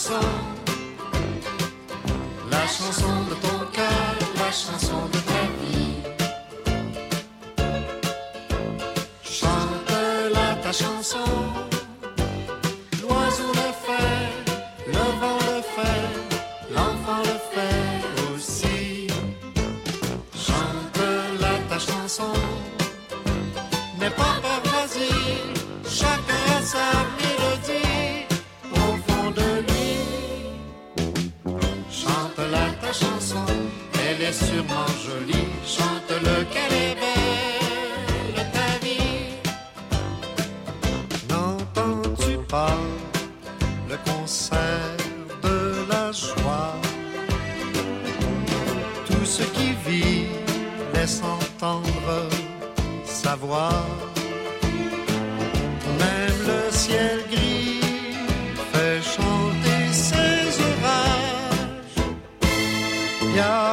chanson de ton cœur, la chanson de ta vie. Chante-la ta chanson, l'oiseau le fait, le vent le fait, l'enfant le fait aussi. Chante-la ta chanson, n'est pas vas-y, chacun a sa mélodie au fond de lui. Chante-la ta chanson, elle est sûrement jolie. Chante-le qu'elle est belle ta vie. N'entends-tu pas le concert de la joie? Tout ce qui vit laisse entendre sa voix. Même le ciel gris fait chanter ses orages.